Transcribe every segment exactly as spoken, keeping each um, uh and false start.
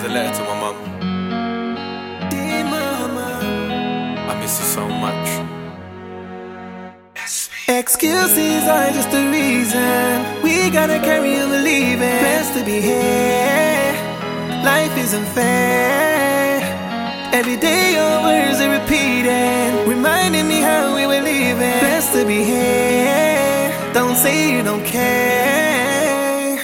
a letter to my mum. Dear mama, I miss you so much. excuses are just the reason we gotta carry on believing. Best to be here, life isn't fair. Every day your words are repeating, reminding me how we were living. Best to be here, don't say you don't care.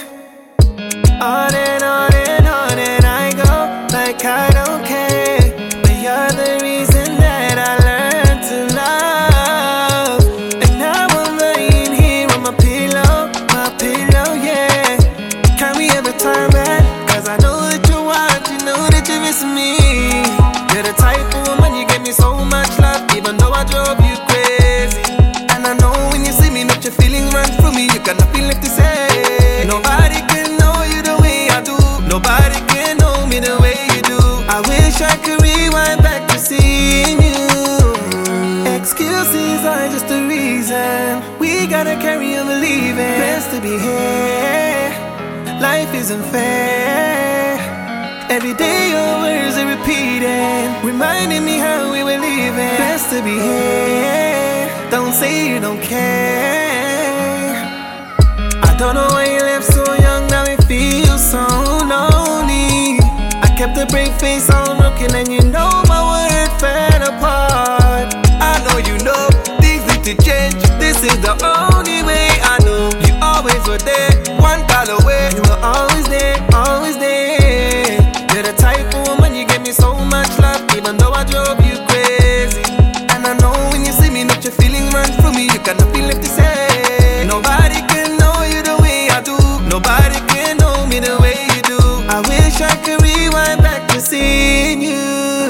On and on and on and I go like I don't care. But you're the reason that I learned to love. And now I'm lying here on my pillow, my pillow, yeah. Can we ever turn back? Cause I know that you want, you know that you miss me. You're the type of woman, you give me so much love, even though I drove you crazy. And I know when you see me that your feeling run through me, you got nothing left to say. Nobody can know you the way I do, nobody can know me the way you do. I wish I could rewind back to seeing you. Excuses are just the reason we gotta carry on believing. Best to be here, life isn't fair. Every day your words are repeating, reminding me how we were living. Best to be here, don't say you don't care. I don't know why you left so young, now it feels so lonely. I kept a brave face all broken and you know my world fell apart. I know you know things need to change, this is the only way. I know you always were there, one call away. You were always there, always there. You're the type of woman, you give me so much love, even though I drove you crazy. And I know when you see me that your feeling run through me, you got nothing left to say. Nobody can know you the way I do, nobody can know me the way you do. I wish I could rewind back to seeing you.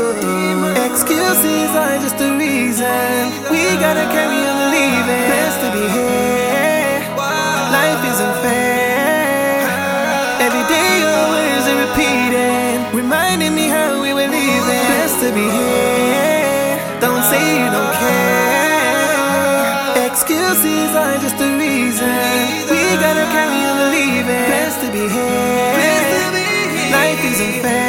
Excuses are just the reason we gotta carry on believing. Best to be here, life isn't fair. Every day your words are repeating, reminding me how we were living. Best to be here, don't say you don't care. Excuses are just the reason we gotta carry on believing. Best to be here, life isn't fair.